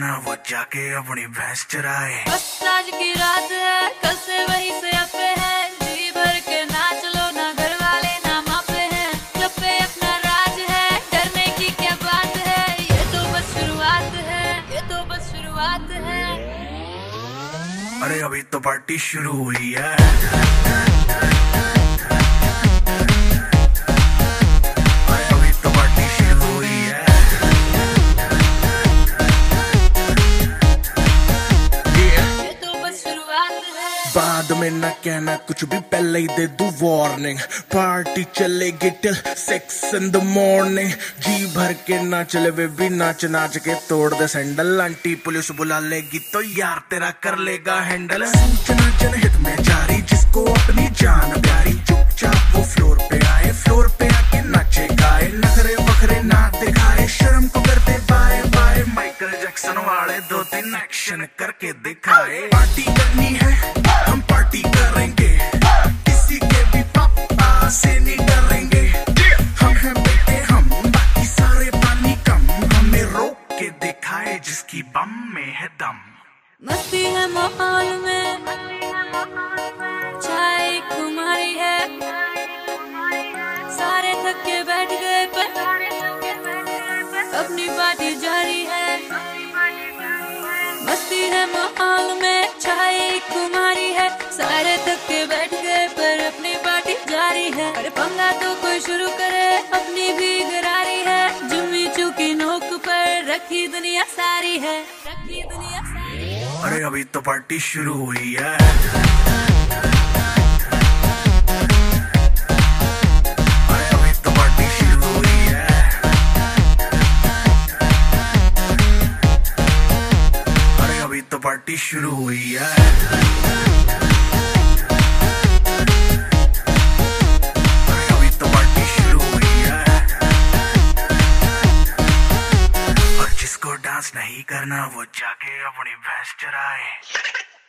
करना वो जाके अपनी भैंस चराए। बस आज की रात है, कल से वही से अपे है, जी भर के नाच लो, ना घर वाले ना मापे हैं, क्लब पे अपना राज है, डरने की क्या बात है, ये तो बस शुरुआत है, ये तो बस शुरुआत है। अरे अभी तो पार्टी शुरू हुई है। बाद में ना कहना कुछ भी, पहले ही दे दूं वार्निंग। पार्टी चलेगी टिल 6 in the morning। जी भर के ना चले वे भी नाच नाच के तोड़ दे सैंडल। आंटी पुलिस बुला लेगी तो यार तेरा कर लेगा हैंडल। सूचना जनहित में जारी, जिसको अपनी जान प्यारी, चुपचाप वो फ्लोर पे आए, फ्लोर पे आके नाचे गाए, नखरे बखरे ना दिखाए, शर्म को करते बाय बाय, माइकल जैक्सन वाले 2-3 एक्शन करके दिखाए। पार्टी करनी है हम पार्टी करेंगे, किसी के भी पापा से नहीं डरेंगे। हम हैं बेटे हम, बाकी सारे पानी कम, हमें रोक के दिखाए जिसकी बम में है दम। मस्ती है माहौल में, चाय कुमारी है, सारे थक के बैठ गए पर अपनी पार्टी जारी है। मस्ती है माहौल में, चाय कुमारी है, सारे थक के बैठ गए पर अपनी पार्टी जारी है। अरे पंगा तो कोई शुरू करे, अपनी भी गरारी है, जुम्मी चूकी नोक पर रखी दुनिया सारी है, रखी दुनिया सारी है। अरे अभी तो पार्टी शुरू हुई है। अरे अभी तो पार्टी शुरू हुई है। अरे अभी तो पार्टी शुरू हुई है। डांस नहीं करना वो जाके अपनी भैंस चराए।